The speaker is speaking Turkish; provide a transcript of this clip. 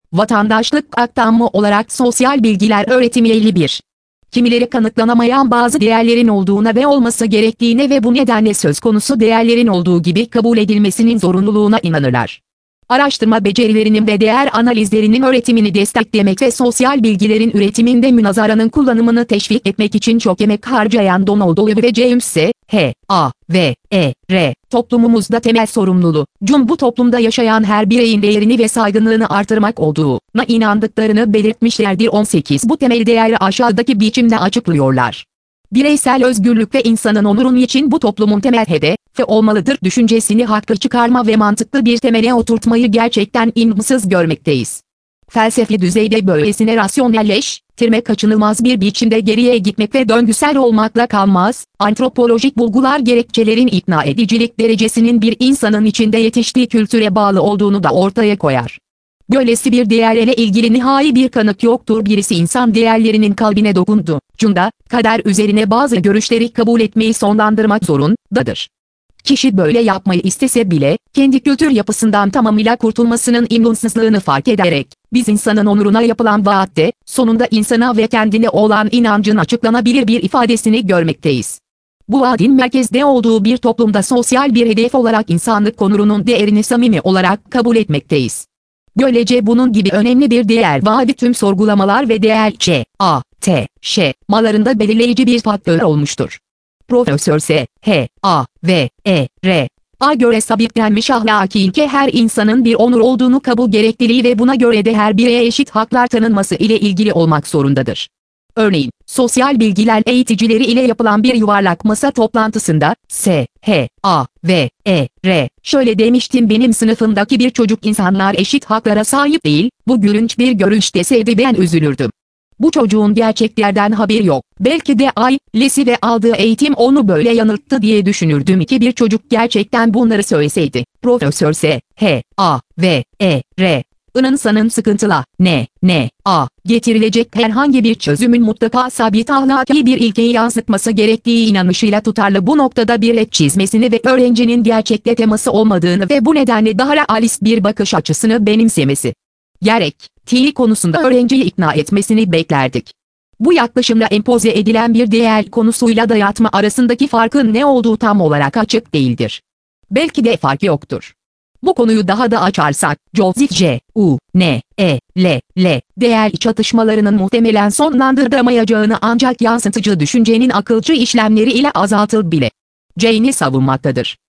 Vatandaşlık aktarımı olarak sosyal bilgiler öğretimi 51. Kimileri kanıtlanamayan bazı değerlerin olduğuna ve olması gerektiğine ve bu nedenle söz konusu değerlerin olduğu gibi kabul edilmesinin zorunluluğuna inanırlar. Araştırma becerilerinin ve değer analizlerinin öğretimini desteklemek ve sosyal bilgilerin üretiminde münazaranın kullanımını teşvik etmek için çok emek harcayan Donald Oliver ve James S. H.A.V.E.R. toplumumuzda temel sorumluluğun bu toplumda yaşayan her bireyin değerini ve saygınlığını artırmak olduğuna inandıklarını belirtmişlerdir. 18 Bu temel değeri aşağıdaki biçimde açıklıyorlar. Bireysel özgürlük ve insanın onurun için bu toplumun temel hedefi olmalıdır düşüncesini haklı çıkarma ve mantıklı bir temele oturtmayı gerçekten imkansız görmekteyiz. Felsefi düzeyde böylesine rasyonelleştirme kaçınılmaz bir biçimde geriye gitmek ve döngüsel olmakla kalmaz, antropolojik bulgular gerekçelerin ikna edicilik derecesinin bir insanın içinde yetiştiği kültüre bağlı olduğunu da ortaya koyar. Böylesi bir değerle ilgili nihai bir kanıt yoktur. Birisi insan değerlerinin kalbine dokunduğunda, kader üzerine bazı görüşleri kabul etmeyi sonlandırmak zorundadır. Kişi böyle yapmayı istese bile, kendi kültür yapısından tamamıyla kurtulmasının imkansızlığını fark ederek, biz insanın onuruna yapılan vaatte, sonunda insana ve kendine olan inancın açıklanabilir bir ifadesini görmekteyiz. Bu vaadin merkezde olduğu bir toplumda sosyal bir hedef olarak insanlık onurunun değerini samimi olarak kabul etmekteyiz. Böylece bunun gibi önemli bir değer vaadi tüm sorgulamalar ve değerlendirmelerinde belirleyici bir faktör olmuştur. Profesör S. H.A.V.E.R.'a göre sabitlenmiş ahlaki ilke her insanın bir onur olduğunu kabul gerekliliği ve buna göre de her bireye eşit haklar tanınması ile ilgili olmak zorundadır. Örneğin, sosyal bilgiler eğiticileri ile yapılan bir yuvarlak masa toplantısında, S.H.A.V.E.R. şöyle demiştim: benim sınıfımdaki bir çocuk insanlar eşit haklara sahip değil, bu gülünç bir görüş deseydi ben üzülürdüm. Bu çocuğun gerçeklerden haberi yok, belki de ailesi ve aldığı eğitim onu böyle yanılttı diye düşünürdüm ki bir çocuk gerçekten bunları söyleseydi. Profesör S.H.A.V.E.R. İnsanın getirilecek herhangi bir çözümün mutlaka sabit ahlaki bir ilkeyi yansıtması gerektiği inanışıyla tutarlı bu noktada bir red çizmesini ve öğrencinin gerçekte teması olmadığını ve bu nedenle daha realist bir bakış açısını benimsemesi gerektiği konusunda öğrenciyi ikna etmesini beklerdik. Bu yaklaşımla empoze edilen bir değer konusuyla dayatma arasındaki farkın ne olduğu tam olarak açık değildir. Belki de fark yoktur. Bu konuyu daha da açarsak, Joseph J.U.N.E.L. değer çatışmalarının muhtemelen sonlandırılamayacağını ancak yansıtıcı düşüncenin akılcı işlemleri ile azaltılabileceğini savunmaktadır.